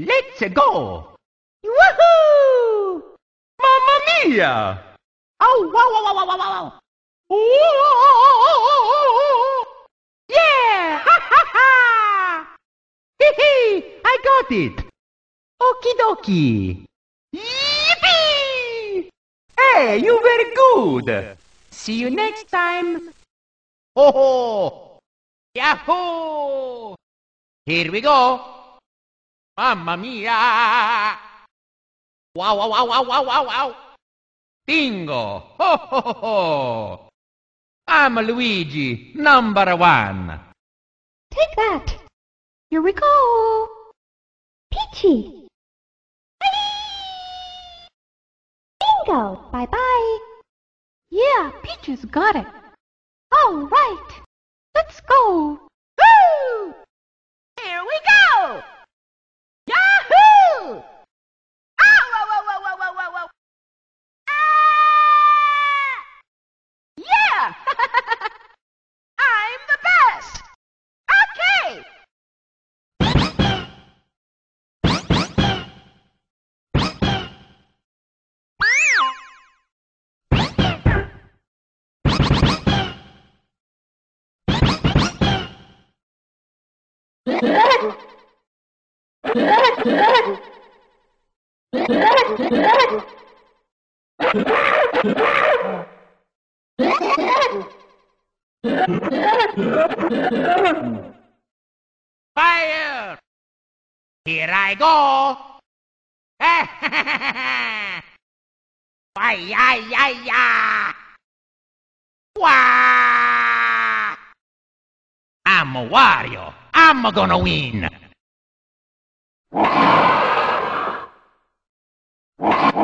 Let's go! Woohoo! Mamma mia! Oh, wow, wow, wow, wow, wow, wow. Yeah! Ha, ha, ha! Hee hee! I got it! Okie dokie. Yippee! Hey, you very good! See you next time. Oh! Yahoo! Here we go! Mamma mia! Wow, wow, wow, wow, wow, wow, wow! Bingo! Ho, ho, ho, ho! I'm Luigi, number one! Take that. Here we go. Peachy. Bingo. Bye-bye. Yeah, Peaches got it. All right. Let's go. Woo! Here we go. Yahoo! Oh, whoa, whoa, whoa, whoa, whoa, whoa, whoa. Ah! Yeah! I'm the best! Okay! Fire! Here I go! Ay, ay, ay, ay! Wah! I'm Wario! I'm gonna win!